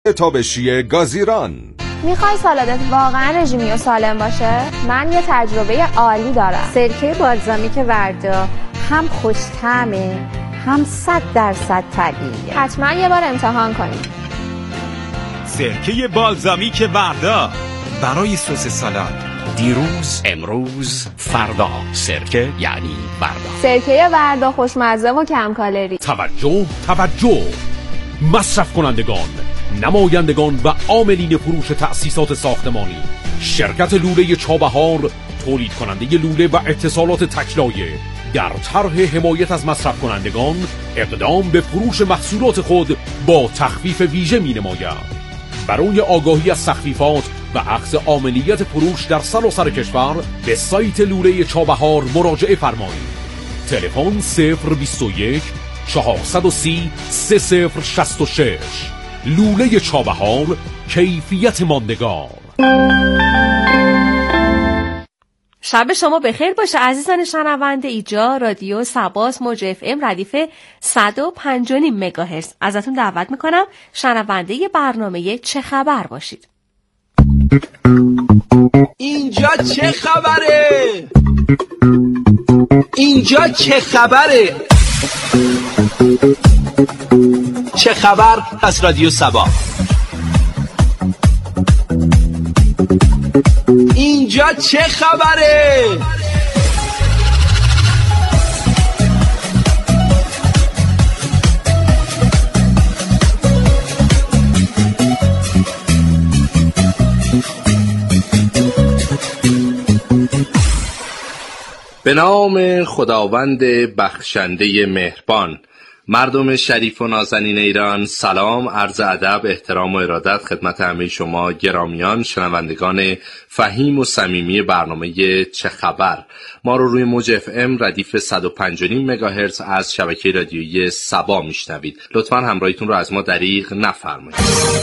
تابشی گازیران. میخوای سالادت واقعا رژیمی و سالم باشه؟ من یه تجربه عالی دارم. سرکه بالزامیک وردا هم خوش‌طعمه هم 100% طبیعیه. حتما یه بار امتحان کنید. سرکه بالزامیک وردا برای سس سالاد. دیروز، امروز، فردا. سرکه یعنی وردا. سرکه وردا خوشمزه و کم کالری. توجه! مصرف کنندگان، نمایندگان و عاملین فروش تأسیسات ساختمانی، شرکت لوله چابهار تولید کننده لوله و اتصالات تکلایه در طرح حمایت از مصرف کنندگان اقدام به فروش محصولات خود با تخفیف ویژه می نماید. برای آگاهی از تخفیفات و اخذ عاملیت فروش در سراسر کشور به سایت لوله چابهار مراجعه فرمایید. تلفن 021 430 3066. لوله چابهار، کیفیت ماندگار. شب شما بخیر باشه عزیزان شنونده. اینجا رادیو سباس موج اف ام ردیف 105.5 مگاهرتز. ازتون دعوت میکنم شنونده برنامه چه خبر باشید. اینجا چه خبره؟ اینجا چه خبره؟ چه خبر از رادیو سبا. اینجا چه خبره؟ به نام خداوند بخشنده مهربان. مردم شریف و نازنین ایران، سلام، عرض ادب، احترام و ارادت خدمت همه شما گرامیان شنوندگان فهیم و صمیمی برنامه چه خبر. ما رو روی موج اف ام ردیف 105.5 مگاهرتز از شبکه رادیویی سبا میشنوید. لطفاً همراهیتون رو از ما دریغ نفرمایید.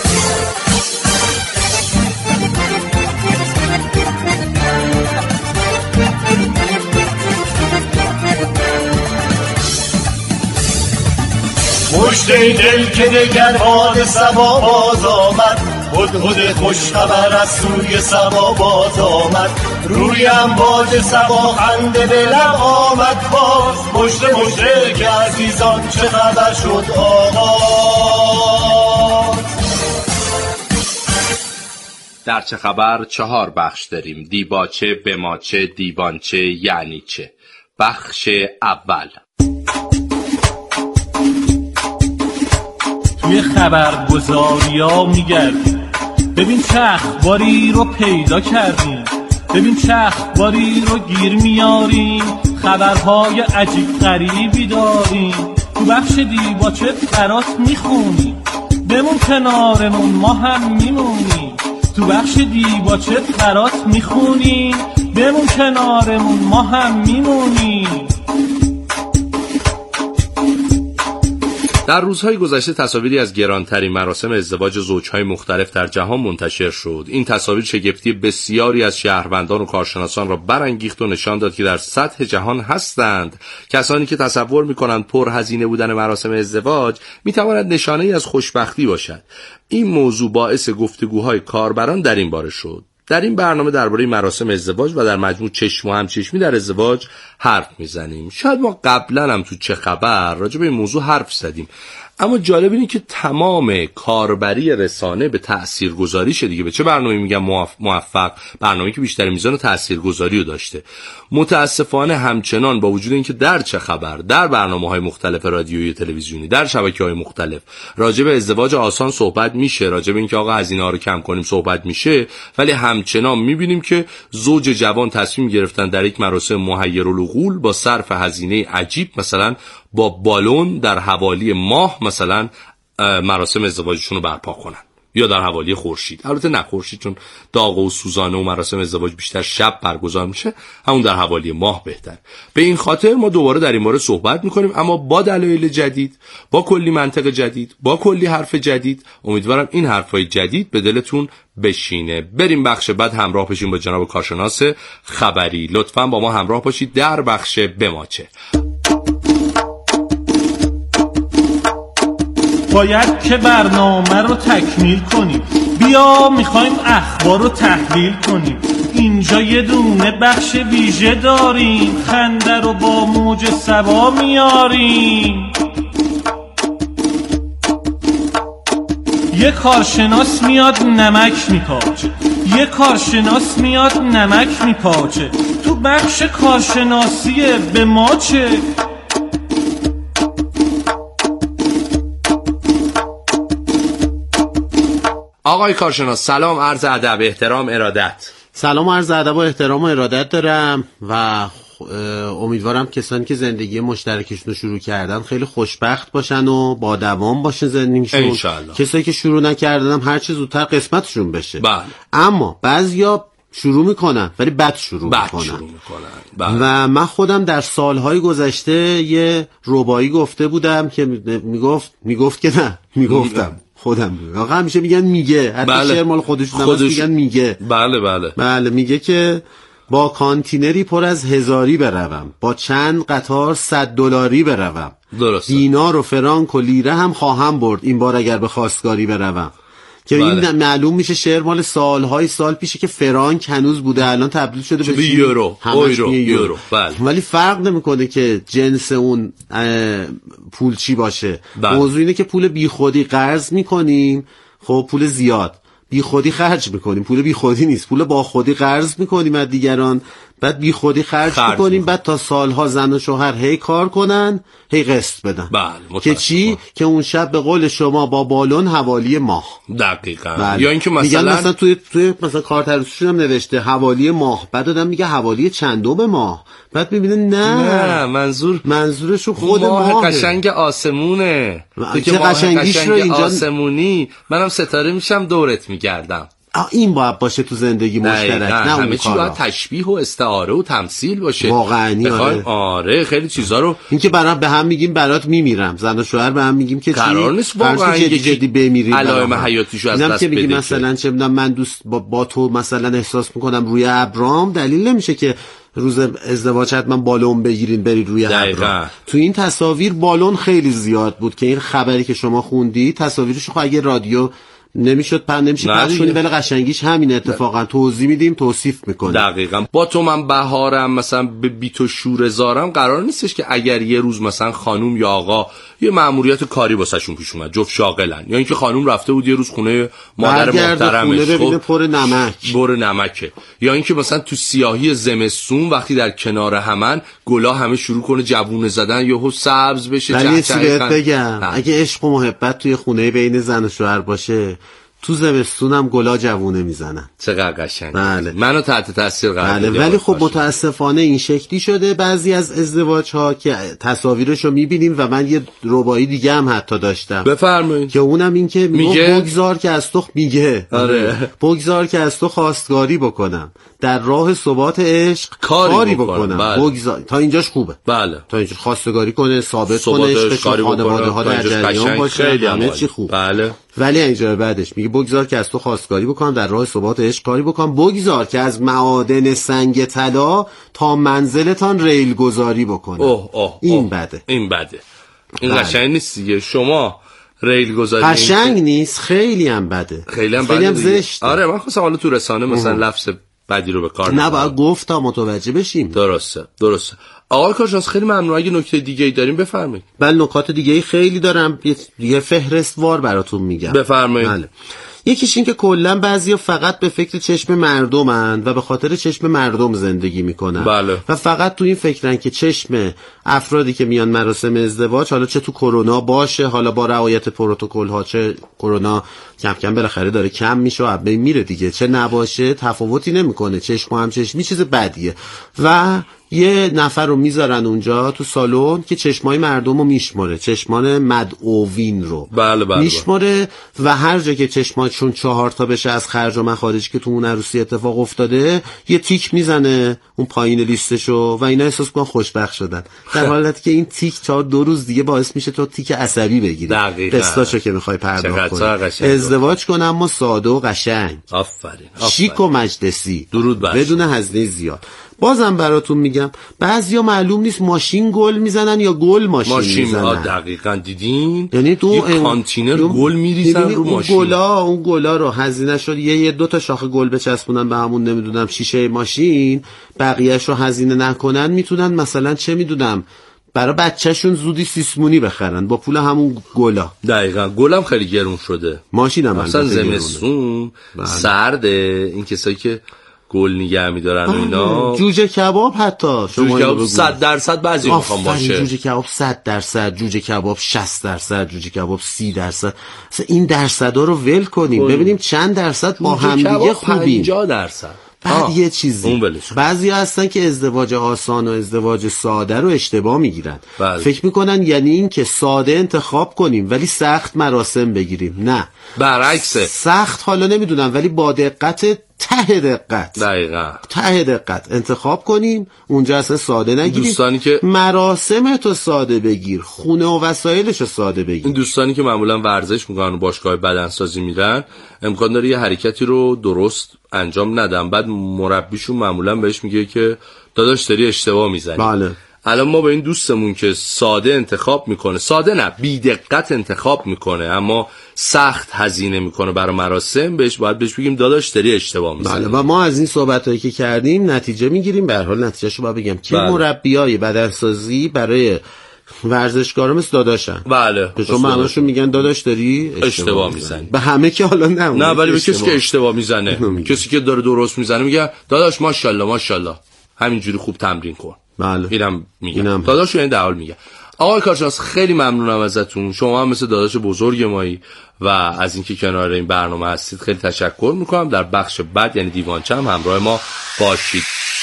مشت دل که دگر باد سبا باز آمد، هدهد خوش خبر از سوی سبا باز آمد. رویم باد سبا خنده به لب آمد باز. مشت که عزیزان چه خبر شد آغاز. در چه خبر 4 بخش داریم: دیباچه، بماچه، دیوانچه، یعنی چه. بخش اول: توی خبرگزاریا میگردیم، ببین چه اخباری رو پیدا کردیم، ببین چه اخباری رو گیر میاریم، خبرهای عجیب غریبی داریم. تو بخش دیباچه برات میخونیم، بمون کنارمون ما هم میمونیم. تو بخش دیباچه برات میخونیم، بمون کنارمون ما هم میمونیم. در روزهای گذشته تصاویری از گرانترین مراسم ازدواج زوجهای مختلف در جهان منتشر شد. این تصاویر شگفتی بسیاری از شهروندان و کارشناسان را برانگیخت و نشان داد که در سطح جهان هستند کسانی که تصور می‌کنند پرهزینه بودن مراسم ازدواج می‌تواند نشانه‌ای از خوشبختی باشد. این موضوع باعث گفتگوهای کاربران در این باره شد. در این برنامه درباره مراسم ازدواج و در مجموع چشم و همچشمی در ازدواج حرف میزنیم. شاید ما قبلا هم تو چه خبر راجع به این موضوع حرف زدیم، اما جالب اینه که تمام کاربری رسانه به تاثیرگذاری شه دیگه. به چه برنامه‌ای میگم موفق؟ برنامه‌ای که بیشتر میزان تاثیرگذاری رو داشته. متاسفانه همچنان با وجود اینکه در چه خبر، در برنامه‌های مختلف رادیویی و تلویزیونی، در شبکه‌های مختلف راجع به ازدواج آسان صحبت میشه، راجع به اینکه آقا هزینه‌ها رو کم کنیم صحبت میشه، ولی همچنان میبینیم که زوج جوان تصمیم گرفتن در یک مراسم محیرالعقول با صرف هزینه عجیب، مثلا با بالون در حوالی ماه مثلا مراسم ازدواجشون رو برپا کنن، یا در حوالی خورشید. البته نه خورشید چون داغ و سوزانه و مراسم ازدواج بیشتر شب برگزار میشه، همون در حوالی ماه بهتر. به این خاطر ما دوباره در این مورد صحبت میکنیم، اما با دلایل جدید، با کلی منطق جدید، با کلی حرف جدید. امیدوارم این حرفای جدید به دلتون بشینه. بریم بخش بعد همراه بشیم با جناب کارشناس خبری. لطفاً با ما همراه باشید در بخش بماچه. باید که برنامه رو تکمیل کنیم. بیا میخوایم اخبار رو تحلیل کنیم. اینجا یه دونه بخش ویژه داریم، خنده رو با موج سبا میاریم. یه کارشناس میاد نمک میپاچه، یه کارشناس میاد نمک میپاچه. تو بخش کارشناسیه به ما چه؟ آقای کارشناس سلام، عرض ادب، احترام، ارادت. سلام، عرض ادب و احترام و ارادت دارم و امیدوارم کسانی که زندگی مشترکشون رو شروع کردن خیلی خوشبخت باشن و با دوام باشن زندگیشون. انشالله. کسایی که شروع نکردن هم هر چه زودتر قسمتشون بشه. بله. اما بعضیا شروع میکنن ولی بد شروع میکنن. بله. و من خودم در سالهای گذشته یه ربایی گفته بودم که میگفتم خودم آقا همیشه میگن میگه، حتی بله. شعر مال خودشون میگن میگه. بله میگه که با کانتینری پر از هزاری بروم، با چند قطار $100 بروم. درسته. دینار و فرانک و لیره هم خواهم برد این بار اگر به خواستگاری بروم. که این معلوم میشه شعر مال سال پیشه که فرانک هنوز بوده، الان تبدیل شده به یورو، یورو. بله. ولی فرق نمیکنه که جنس اون پول چی باشه. بله. موضوع اینه که پول بیخودی قرض میکنیم، خب پول زیاد بی خودی خرج میکنیم. پول بی خودی نیست، پول با خودی قرض میکنیم از دیگران، بعد بی خودی خرج میکنیم، بعد تا سالها زن و شوهر هی کار کنن هی قسط بدن. بله. که چی؟ که اون شب به قول شما با بالون حوالی ماه. دقیقاً. بله. یا اینکه مثلا توی مثلا کارت ارزششون هم نوشته حوالی ماه، بعد آدم میگه حوالی چندم ماه، بعد میبینه نه منظورشو خود ماه قشنگ آسمونه. تو که قشنگیش رو اینجا آسمونی، منم ستاره میشم دورت میگردم. این باید باشه تو زندگی مشترک، نه همه چی باید تشبیه و استعاره و تمثیل باشه. واقعا آره خیلی چیزا رو این که برام به هم میگیم برات میمیرم، زن و شوهر به هم میگیم که قرار نیست واقعا جدی بمیریم، علائم حیاتیشو از دست بدیم. مثلا چه میدونم من دوست با تو مثلا احساس میکنم روی ابرام، دلیل نمیشه که روز ازدواج حتما بالون بگیرین برید روی ابرام. تو این تصاویر بالون خیلی زیاد بود که این خبری که شما خوندی تصاویرش خب اگه رادیو نمیشه پخش کنی، ولی قشنگیش همین اتفاقا توضیح میدیم توصیف میکنیم. دقیقاً. با تو من بهارم مثلا به بی تو شوره زارم، قرار نیستش که اگر یه روز مثلا خانوم یا آقا یه مأموریت کاری واسهشون پیش اومد، جفت شاغلن، یا اینکه خانوم رفته بود یه روز خونه مادر محترمش ببینه پر نمکه، یا اینکه مثلا تو سیاهی زمستون وقتی در کنار همن گلا همه شروع کنه جوونه زدن، یهو سبز بشه. ولی چی بهت بگم، اگه عشق و محبت توی خونه بین زن و شوهر باشه، تو زمستونم گلا جوونه میزنن. چقدر قشنگ. بله. منو تحت تاثیر قرار بله. ولی خب متاسفانه این شکلی شده بعضی از ازدواج ها که تصاویرشو میبینیم و من یه ربایی دیگه هم حتی داشتم. بفرمایید. که اونم این که میگه بگذار که از تو میگه. آره. بگذار که از تو خواستگاری بکنم، در راه ثبات عشق کاری بکنم. بله. بگذار تا اینجاش خوبه. بله. تا اینجا خواستگاری کنه، ثابت کنه عشقش، خانواده ها در جریان باشه، همه چی خوب. بله. ولی اینجا بعدش میگه بگذار که از تو خواستگاری بکنم، در راه ثبات عشق کاری بکنم، بگذار که از معادن سنگ طلا تا منزلتان ریل گذاری بکنم. این بده. این قشنگ نیست دیگه. شما ریل گذاری قشنگ نیست، خیلی هم بده، خیلی هم زشته. آره من خواستم حالا تو رسانه مثلا لفظ بدی رو به کار نه باید گفت تا متوجه بشیم. درسته. آقای کارشناس خیلی ممنون. اگه نکته دیگه ای داریم بفرمایید. بله نکات دیگه ای خیلی دارم، یه فهرست وار براتون میگم. بفرمایید. بله. یکیش این که کلا بعضیا فقط به فکر چشم مردمن و به خاطر چشم مردم زندگی میکنن. بله. و فقط تو این فکرن که چشم افرادی که میان مراسم ازدواج، حالا چه تو کرونا باشه، حالا با رعایت پروتکل ها، چه کرونا کم کم بالاخره داره کم میشه و از بین میره دیگه، چه نباشه تفاوتی نمیکنه، چشم هم چشمی چیز بدیه. و یه نفر رو میذارن اونجا تو سالن که چشمای مردم رو میشماره، چشمان مدعوین رو میشماره و هر جا که چشماشون 4 تا بشه از خرج و مخارجی که تو اون عروسی اتفاق افتاده یه تیک میزنه اون پایین لیستشو و اینا احساس کنن خوشبخت شدن، در حالتی که این تیک 2 روز دیگه باعث میشه تو تیک عصبی بگیری. قسطاشو که میخوای پرداخت کنی. ازدواج کن اما ساده و قشنگ. آفرین. شیک و مجلسی، درود بر بدون هزینه زیاد. بازم براتون میگم بعضیا معلوم نیست ماشین گل میزنن یا گل ماشین میزنن. دقیقاً دیدین، یعنی تو کانتینر گل میریزن رو ماشین. اون گلا رو هزینه شد یه دو تا شاخه گل بچسبونن به همون نمیدونم شیشه ماشین، بقیه‌اش رو هزینه نکنن، میتونن مثلا چه میدونم برای بچه‌شون زودی سیسمونی بخرن با پول همون گلا. دقیقاً. گلم خیلی گرون شده ماشینم مثلا زمستون سرده، این کسایی که گل نگه می‌دارن و اینا. جوجه کباب حتی جوجه کباب 100% بعضی میخوام باشه. جوجه کباب 100%، جوجه کباب 60%، جوجه کباب 30%. مثلا این درصدا رو ول کنیم ببینیم چند درصد با هم دیگه خوبیم. 50%. بعد یه چیزی بعضی هستن که ازدواج آسان و ازدواج ساده رو اشتباه میگیرن. فکر میکنن یعنی این که ساده انتخاب کنیم ولی سخت مراسم بگیریم. نه، برعکسه. سخت حالا نمیدونم ولی با دقت، ته دقت. دقیقاً. ته دقت انتخاب کنیم، اونجا اصلا ساده نگیریم. دوستانی که مراسم تو ساده بگیر، خونه و وسایلش رو ساده بگیر. این دوستانی که معمولا ورزش میکنن و باشگاه بدنسازی میرن، امکان داره یه حرکتی رو درست انجام ندن، بعد مربیشون معمولا بهش میگه که داداش داری اشتباه میزنی. بله. الان ما به این دوستمون که ساده انتخاب میکنه، ساده نه بی دقت انتخاب میکنه اما سخت هزینه میکنه برای مراسم، باید بهش بگیم داداش داری اشتباه میزنی. بله. و ما از این صحبتایی که کردیم نتیجه میگیریم. به هر حال نتیجهشو باید بگم که مربیای بدنسازی برای ورزشکارا مثل داداشن. بله. چون همشون میگن داداش داری اشتباه میزنی. به همه که حالا نه ولی به کسی که اشتباه میزنه، کسی که داره درست میزنه میگه داداش ماشاءالله ماشاءالله همینجوری خوب تمرین کن. بله. اینم میگم داداش این در حال میگه. آقای کارشناس خیلی ممنونم ازتون، شما هم مثل داداش بزرگ مایی و از اینکه کنار این برنامه هستید خیلی تشکر میکنم. در بخش بعد یعنی دیوانچه هم همراه ما باشید.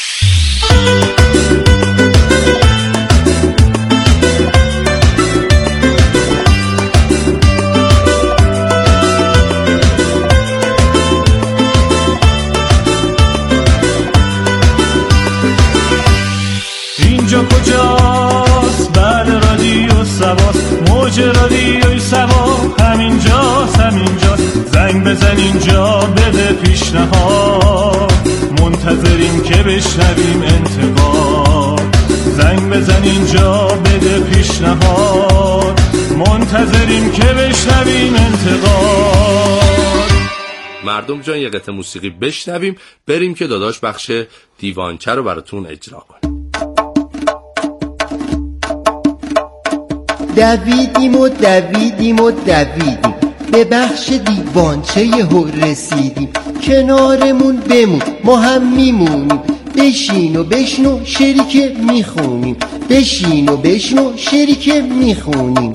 اینجا کجاست؟ بله رادیو سواست، موج رادیوی سوا همینجاست. زنگ بزن اینجا بده پیشنهاد، منتظریم که بشنویم انتقاد. زنگ بزن اینجا بده پیشنهاد، منتظریم که بشنویم انتقاد. مردم جان یه قطعه موسیقی بشنویم بریم که داداش بخش دیوانچه رو براتون اجرا کنه. دویدیم به بخش دیوانچه یهو رسیدیم، کنارمون بمون ما هم میمونیم، بشین و بشنو شریک میخونیم، بشین و بشنو شریک میخونیم.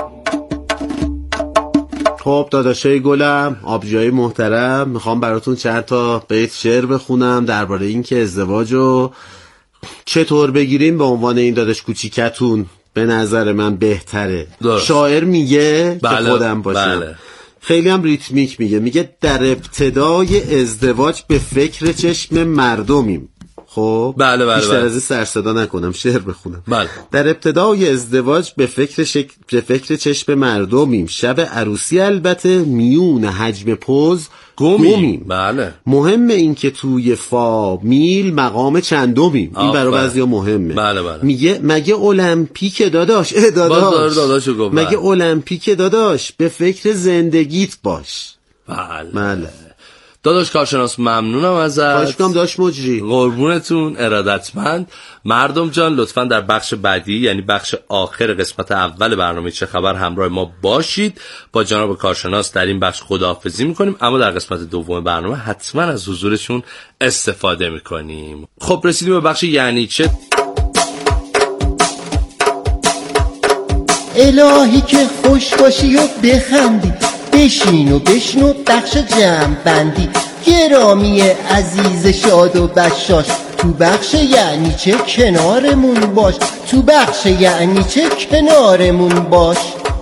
خب داداشای گلم، آبجوهای محترم، میخوام براتون چند تا بیت شعر بخونم درباره این که ازدواجو چطور بگیریم به عنوان این داداش کوچیکتون به نظر من بهتره. شاعر میگه که خودم باشم. بله. خیلی هم ریتمیک میگه در ابتدای ازدواج به فکر چشم مردمیم. خب بله. بیشتر از این سر صدا نکنم، شعر بخونم. بله. در ابتدای ازدواج به فکر چشم مردمیم، شب عروسی البته میون حجم پوز گمیم. بله. مهمه این که توی فامیل مقام چندمیم. این برای بعضیا مهمه. بله. میگه مگه المپیک داداش مگه المپیک داداش به فکر زندگیت باش. بله. داداش کارشناس ممنونم ازت. خواهش می‌کنم داداش مجری. قربونتون، ارادتمند. مردم جان لطفاً در بخش بعدی یعنی بخش آخر قسمت اول برنامه چه خبر همراه ما باشید. با جناب کارشناس در این بخش خداحافظی می‌کنیم، اما در قسمت دوم برنامه حتما از حضورشون استفاده می‌کنیم. خب رسیدیم به بخش یعنی چه. الهی که خوش باشی و بخندی، بشین و بشنو بخش جمع بندی، گرامی عزیز شاد و بشاش، تو بخش یعنی چه کنارمون باش، تو بخش یعنی چه کنارمون باش.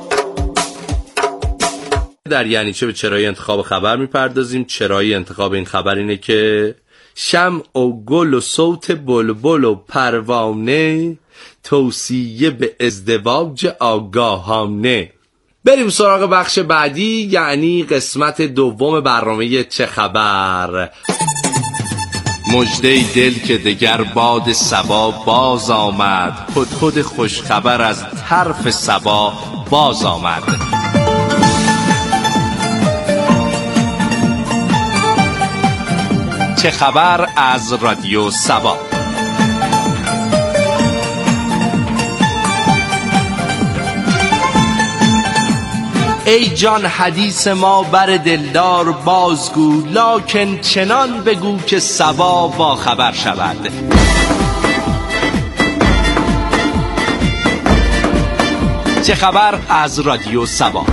در یعنی چه به چرایی انتخاب خبر میپردازیم. چرایی انتخاب این خبر اینه که شمع و گل و صوت بلبل و پروانه، توصیه به ازدواج آگاهانه. بریم سراغ بخش بعدی یعنی قسمت دوم برنامه چه خبر. مژده دل که دگر باد صبا باز آمد، هدهد خوش خبر از طرف صبا باز آمد. چه خبر از رادیو سبا. ای جان حدیث ما بر دلدار بازگو، لکن چنان بگو که سبا با خبر شود. چه خبر از رادیو سبا.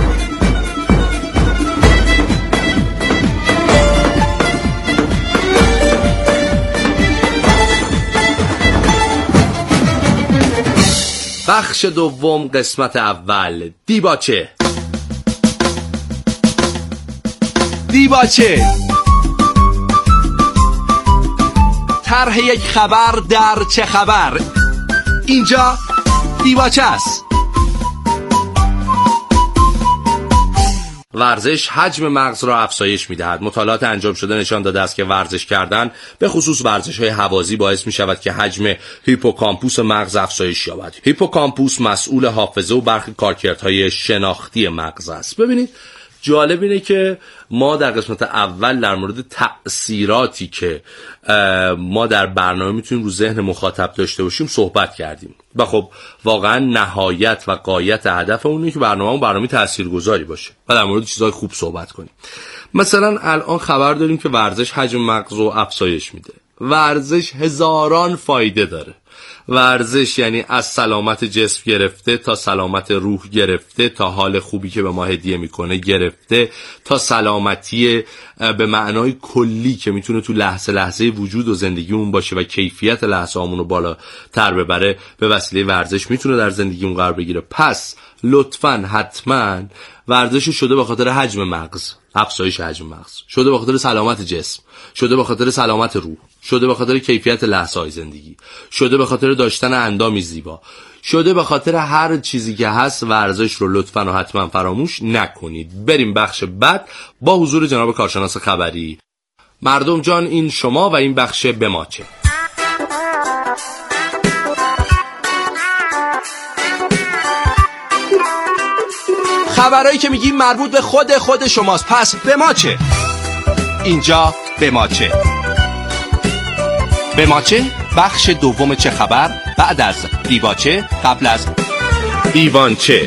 بخش دوم، قسمت اول. دیباچه. دیباچه طرح یک خبر در چه خبر. اینجا دیباچه است. ورزش حجم مغز را افزایش می‌دهد. مطالعات انجام شده نشان داده است که ورزش کردن، به خصوص ورزش‌های هوازی، باعث می‌شود که حجم هیپوکامپوس مغز افزایش یابد. هیپوکامپوس مسئول حافظه و برخی کارکردهای شناختی مغز است. ببینید جالب اینه که ما در قسمت اول در مورد تأثیراتی که ما در برنامه میتونیم رو ذهن مخاطب داشته باشیم صحبت کردیم و خب واقعا نهایت و غایت هدف اونه که برنامه تاثیرگذاری باشه و در مورد چیزهای خوب صحبت کنیم. مثلا الان خبر داریم که ورزش حجم مغز رو افزایش میده. ورزش هزاران فایده داره. ورزش یعنی از سلامت جسم گرفته تا سلامت روح گرفته تا حال خوبی که به ما هدیه میکنه گرفته تا سلامتی به معنای کلی که میتونه تو لحظه لحظه وجود و زندگیمون باشه و کیفیت لحظه هامون رو بالاتر ببره به وسیله ورزش میتونه در زندگیمون قرار بگیره. پس لطفاً حتماً ورزش شده به خاطر حجم مغز، افزایش حجم مغز، شده به خاطر سلامت جسم، شده به خاطر سلامت روح، شده به خاطر کیفیت لحظه‌های زندگی، شده به خاطر داشتن اندامی زیبا، شده به خاطر هر چیزی که هست. ورزش رو لطفاً و حتما فراموش نکنید. بریم بخش بعد با حضور جناب کارشناس خبری. مردم جان، این شما و این بخش به ما چه. خبرایی که میگیم مربوط به خود شماست، پس به ما چه؟ اینجا به ما چه. به ما چه بخش دوم چه خبر بعد از دیباچه قبل از دیوانچه.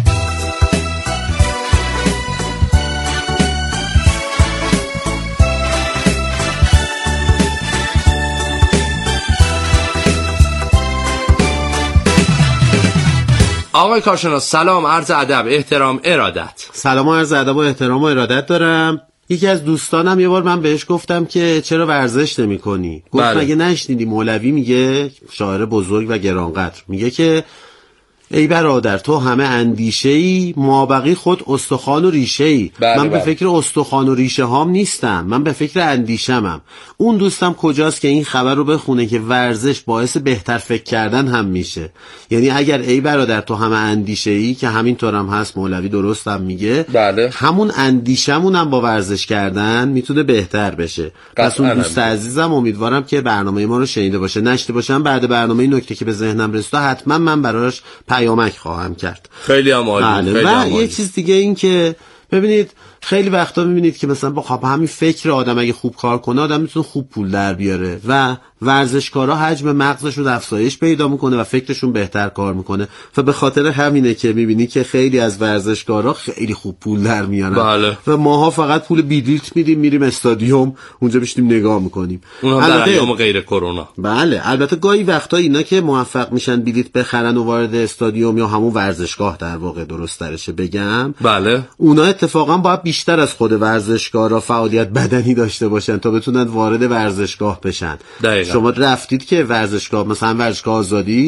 آقای کارشناس سلام، عرض ادب، احترام، ارادت. سلام و عرض ادب و احترام و ارادت دارم. یکی از دوستانم یه بار من بهش گفتم که چرا ورزش نمی کنی؟ گفت مگه نشنیدی مولوی میگه، شاعر بزرگ و گرانقدر، میگه که ای برادر تو همه اندیشه‌ای، مابقی خود استخوان و ریشه‌ای. من به فکر استخوان و ریشه هام نیستم، من به فکر اندیشمم. اون دوستم کجاست که این خبر رو بخونه که ورزش باعث بهتر فکر کردن هم میشه. یعنی اگر ای برادر تو همه اندیشه‌ای، که همینطور هم هست، مولوی درستم میگه، همون اندیشمون هم با ورزش کردن میتونه بهتر بشه. پس اون دوست عزیزم امیدوارم که برنامه ما رو شنیده باشه. نشته باشم بعد برنامه این نکته که به ذهنم رسید حتما من براش پیامک خواهم کرد. خیلی هم عالی. و یه چیز دیگه این که ببینید خیلی وقتا میبینید که مثلا با همین فکر آدم اگه خوب کار کنه آدم میتونه خوب پول در بیاره و ورزشکارا حجم مغزشون افزایش پیدا میکنه و فکرشون بهتر کار میکنه و به خاطر همینه که میبینی که خیلی از ورزشکارا خیلی خوب پول در میارن و ماها فقط پول بیلیت میریم استادیوم اونجا میشیم نگاه میکنیم. اونم در ایام غیر کرونا. بله البته گاهی وقتا اینا که موفق میشن بلیت بخرن و وارد استادیوم یا همون ورزشگاه در واقع درست ترشه بگم، بله اونا اتفاقا باید بیشتر از خود ورزشکارا فعالیت بدنی داشته باشن تا بتونن وارد ورزشگاه بشن. دقیقا. شما رفتید که ورزشگاه مثلا ورزشگاه آزادی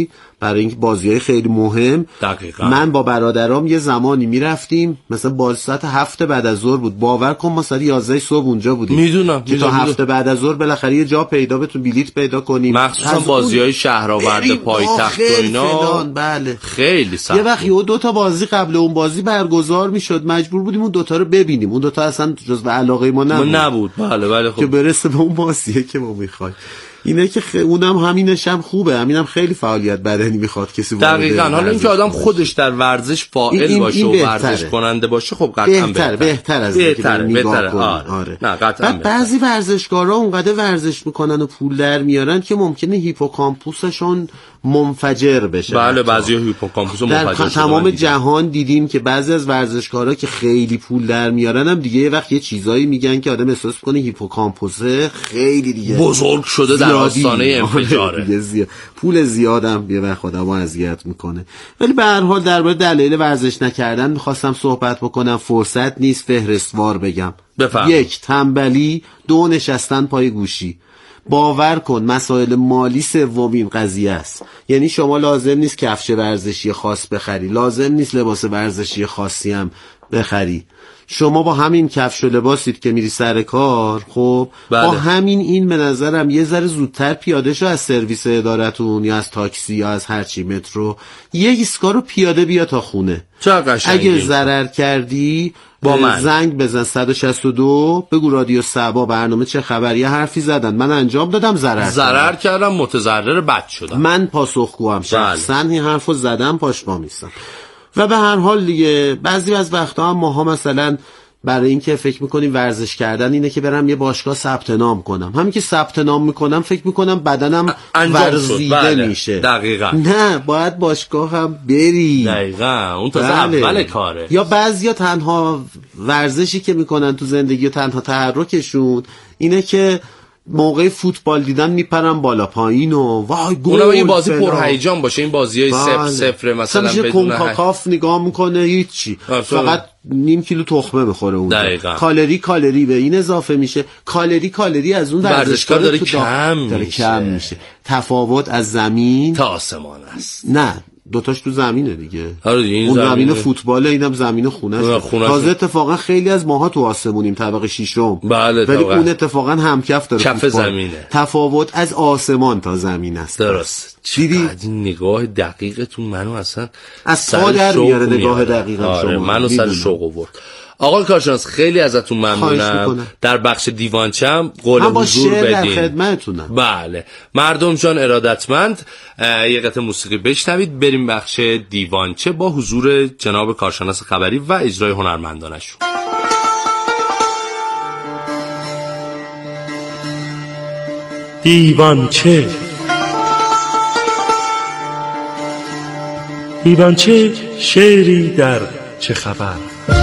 برای اینکه بازی‌های خیلی مهم. دقیقاً. من با برادرام یه زمانی میرفتیم مثلا بازی ساعت 7 بعد از ظهر بود، باور کن ما ساعت 11 صبح اونجا بودیم. میدونم که تا 7 بعد از ظهر بالاخره یه جا پیدا بتون بلیت پیدا کنیم، مخصوصا بازی‌های شهرآورد پایتخت و اینا. بله خیلی سخت. یه وقت دو تا بازی قبل اون بازی برگزار میشد، مجبور بودیم اون دوتا رو ببینیم. اون دوتا اصلا جزو علاقه ما نبود. بله خب. که برسه به اون بازیه که ما میخوایم. اینه که اونم همینش هم خوبه، همینم خیلی فعالیت بدنی میخواد کسی وارد. دقیقاً. حالا اینکه آدم خودش در ورزش فاعل باشه و ورزش کننده باشه خب قطعاً بهتر از بهتره. آره. نه قطعاً. بعضی ورزشکارا اونقدر ورزش میکنن و پول در میارن که ممکنه هیپوکامپوسشون منفجر بشه. بله بعضی هیپوکامپوس منفجر شده. در تمام جهان دیدیم که بعضی از ورزشکارا که خیلی پول در میارن هم دیگه یه وقت یه چیزایی میگن که آدم احساس میکنه هیپوکامپوسه خیلی دیگه بزرگ شده در آستانه انفجاره. پول زیادم یه وقت آدمو اذیت میکنه. ولی به هر حال درباره دلایل ورزش نکردن میخواستم صحبت بکنم، فرصت نیست فهرستوار بگم. بفهم. 1 تنبلی، 2 نشستن پای گوشی. باور کن مسائل مالی سومین قضیه است. یعنی شما لازم نیست کفش ورزشی خاص بخری، لازم نیست لباس ورزشی خاصی هم بخری. شما با همین کفش و لباسید که میری سر کار، خب بله. با همین این به نظرم یه ذره زودتر پیاده شو از سرویس ادارتون یا از تاکسی یا از هرچی مترو، یه ایستگاه رو پیاده بیا تا خونه. اگه ضرر کردی با من زنگ بزن 162 بگو رادیو صبا برنامه چه خبر، یه حرفی زدن من انجام دادم ضرر کردم متضرر بد شدم، من پاسخگوام، شخصا این حرفو زدم پاش پا میستم. و به هر حال دیگه بعضی از وقتا هم ماها مثلا برای اینکه فکر میکنیم ورزش کردن اینه که برم یه باشگاه ثبت نام کنم، همین که ثبت نام میکنم فکر میکنم بدنم ورزیده میشه. دقیقاً. نه باید باشگاه هم بری. دقیقاً اون تازه اول کاره. یا بعضیا تنها ورزشی که میکنن تو زندگی و تنها تحرکشون اینه که موقع فوتبال دیدن میپرن بالا پایین و وای گل، اونم این بازی پرهیجان باشه، این بازیای 0-0 مثلا بدون کنکاکاف نگاه میکنه هیچی، فقط نیم کیلو تخمه بخوره اون. کالری به این اضافه میشه، کالری از اون ورزشکار داره کم میشه. تفاوت از زمین تا آسمان است. نه دوتاش تو زمینه دیگه. اون زمین فوتباله، اینم زمین خونه است. تازه اتفاقا خیلی از ماها تو آسمونیم طبقه 6م. بله ولی اون اتفاقا همکف داره، کف زمینه. تفاوت از آسمان تا زمین است. درست. چقدر این نگاه دقیقتون منو اصلا از پا در میاره. نگاه دقیقم شما منو سر شوق آورد. آقای کارشناس خیلی ازتون ممنونم. در بخش دیوانچه هم قول حضور بدین. در خدمتتونم. بله مردم جان ارادتمند، یه قطعه موسیقی بشنوید بریم بخش دیوانچه با حضور جناب کارشناس خبری و اجرای هنرمندانشون. دیوانچه شعری در چه خبر.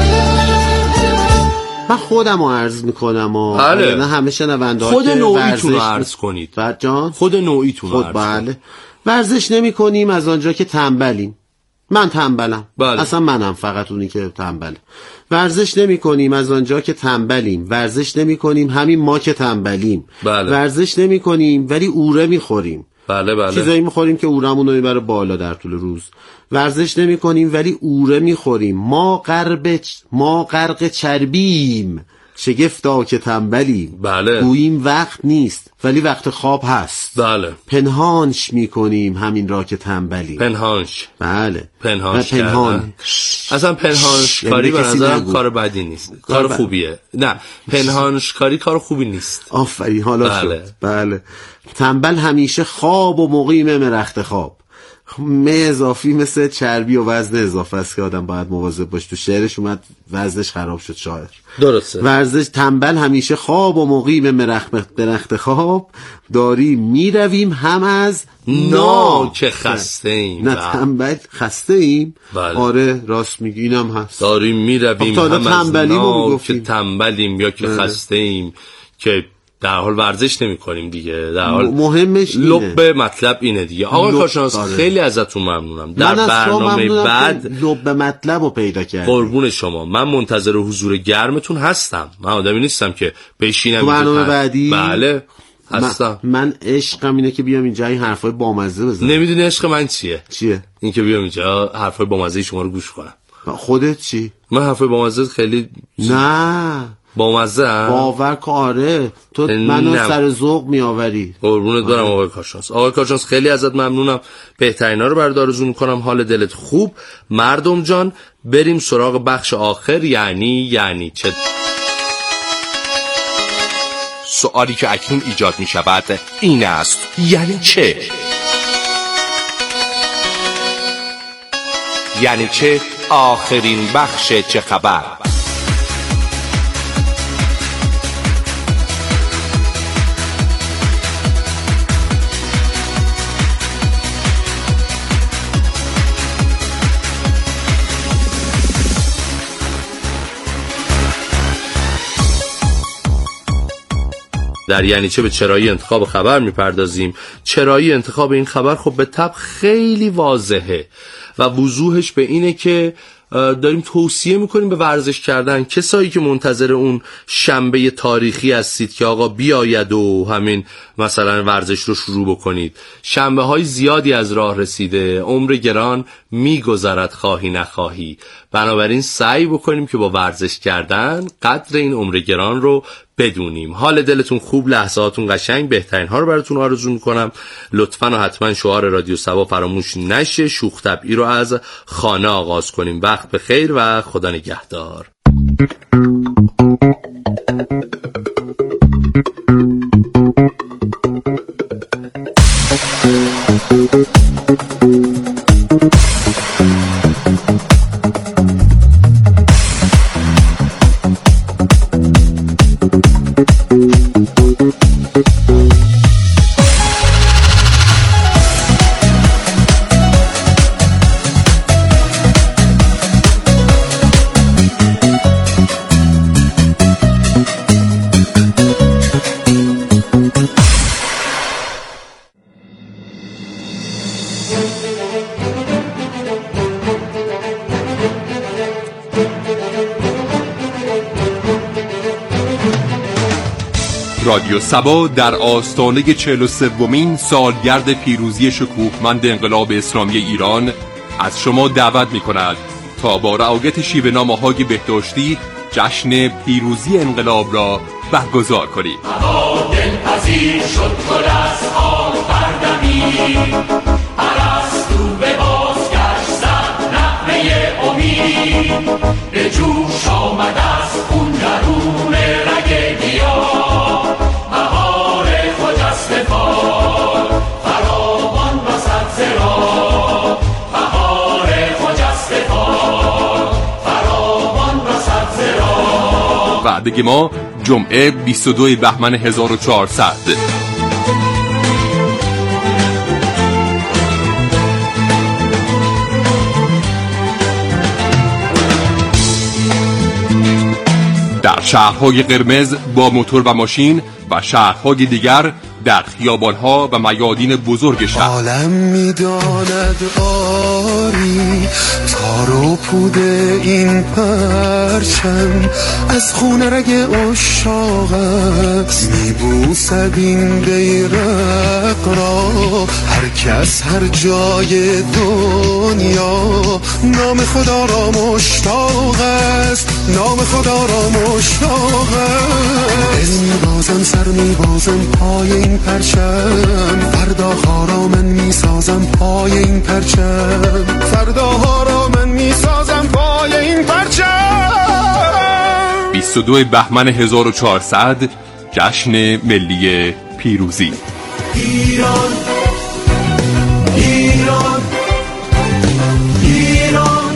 من خودم رو عرض میکنم و بله. نه همه شنونده ها خود نوعیتون رو عرض کنید. خود نوعیتون رو عرض کنید. ورزش نمی کنیم از آنجا که تنبلیم. من تنبلم. بله. اصلا منم فقط اونی که تنبله. ورزش نمی کنیم از آنجا که تنبلیم. ورزش نمی کنیم همین ما که تنبلیم. بله. ورزش نمی کنیم ولی اوره میخوریم. بله. چیزایی میخوریم که اورمون رو میبره بالا در طول روز. ورزش نمی کنیم ولی اوره میخوریم. ما غرق چربیم. شگفتا که تنبلیم. بله. گوییم وقت نیست ولی وقت خواب هست. بله. پنهانش میکنیم همین را که تنبلیم. پنهانش. بله. پنهان. اصلا پنهانش کاری به نظرم کار بدی نیست. کار خوبیه. نه پنهانش کاری کار خوبی نیست. آفرین حالا بله. شد. بله. تنبل همیشه خواب و مقیم مرخت خواب. اضافی مثل چربی و وزن اضافه است که آدم باید مواظب باشه. تو شعرش اومد وزنش خراب شد شاعر. درسته. ورزش تنبل همیشه خواب و مقیم مرخت خواب داریم میرویم هم از که خسته ایم. نه تنبل خسته ایم. بله. آره راست میگی اینم هست. داریم میرویم هم از که تنبلیم یا که خسته ایم که در حال ورزش نمی کنیم دیگه. در حال مهمش لب مطلب اینه دیگه. آقای کارشناس خیلی ازتون ممنونم. در برنامه بعد لب مطلب رو پیدا کردم. قربون شما. من منتظر حضور گرمتون هستم. من آدمی نیستم که بشینم برنامه بعدی. بله هستم. من عشقم اینه که بیام اینجا این حرفای بامزه بزنم. نمیدونی عشق من چیه؟ این که بیام اینجا حرفای بامزه شما رو گوش کنم. خودت چی؟ من حرفای بامزه خیلی نه بامزه هم؟ باور که آره تو منو سر ذوق میآوری. قربونت برم آقای کارشناس. آقای کارشناس خیلی ازت ممنونم. بهترینا رو برات آرزو میکنم. حال دلت خوب. مردم جان بریم سراغ بخش آخر، یعنی چه. سوالی که اکنون ایجاد می شود این است: یعنی چه؟ یعنی چه آخرین بخش چه خبر؟ در یعنی چه به چرایی انتخاب خبر میپردازیم. چرایی انتخاب این خبر خب به طبع خیلی واضحه و وضوحش به اینه که داریم توصیه میکنیم به ورزش کردن. کسایی که منتظر اون شنبه تاریخی هستید که آقا بیاید و همین مثلا ورزش رو شروع بکنید، شنبه های زیادی از راه رسیده، عمر گران میگذرد خواهی نخواهی. بنابراین سعی بکنیم که با ورزش کردن قدر این عمر گران رو بدونیم. حال دلتون خوب، لحظاتون قشنگ. بهترین ها رو براتون آرزو میکنم. لطفاً و حتما شعار رادیو سبا فراموش نشه. شوخ طبعی رو از خانه آغاز کنیم. وقت بخیر و خدا نگهدار. رادیو سبا در آستانه 43مین سالگرد پیروزی شکوهمند انقلاب اسلامی ایران از شما دعوت می‌کند تا با رعایت شیوه‌نامه‌های بهداشتی جشن پیروزی انقلاب را برگزار کنید. دلپذیر شد گل از خاک بردمید، ارسطو به بازگشت زد نغمه امید، به جوش آمد از خون درون رگ گیاه، بهار خجسته فال فراوان وسط ز راه، بهار خجسته فال فراوان وسط ز راه. وعده ما جمعه 22 بهمن 1400. در شهرهای قرمز با موتور و ماشین و شهرهای دیگر در خیابانها و میادین بزرگ شهر. عالم میداند آری تار و پود این پرچم از خون رگ عشاق است، میبوسد این بیرق را هر کس هر جای دنیا، نام خدا را مشتاق است، نام خدا را مشتاق است. دل میبازم سر میبازم پای این پرچم، فرداها را من میسازم پای این پرچم، فرداها را من میسازم پای این پرچم. 22 بهمن 1400 جشن ملی پیروزی. ایران ایران ایران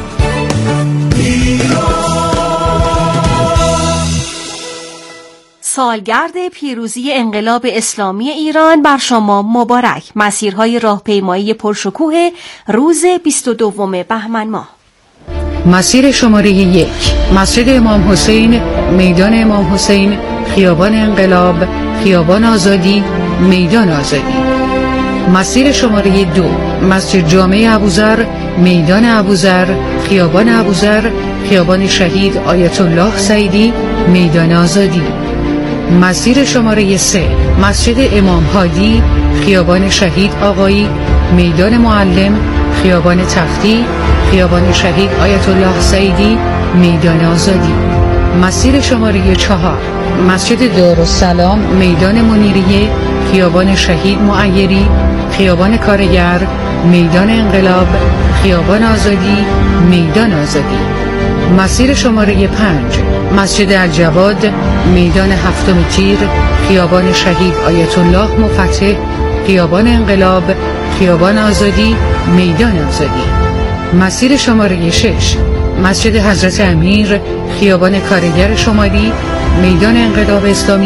سالگرد پیروزی انقلاب اسلامی ایران بر شما مبارک. مسیرهای راهپیمایی پرشکوه روز 22 بهمن ماه. مسیر شماره 1: مسجد امام حسین، میدان امام حسین، خیابان انقلاب، خیابان آزادی، میدان آزادی. مسیر شماره 2: مسجد جامع ابوذر، میدان ابوذر، خیابان ابوذر، خیابان شهید آیت الله سعیدی، میدان آزادی. مسیر شماره 3 مسجد امام هادی، خیابان شهید آقایی، میدان معلم، خیابان تختی، خیابان شهید آیت الله سعیدی، میدان آزادی. مسیر شماره 4 مسجد دارالسلام، میدان منیریه، خیابان شهید معیری، خیابان کارگر، میدان انقلاب، خیابان آزادی، میدان آزادی. مسیر شماره 5 مسجد الجواد، میدان هفتم تیر، خیابان شهید آیت الله مفتح، خیابان انقلاب، خیابان آزادی، میدان آزادی. مسیر شماره 6 مسجد حضرت امیر، خیابان کارگر شمالی، میدان انقلاب اسلامی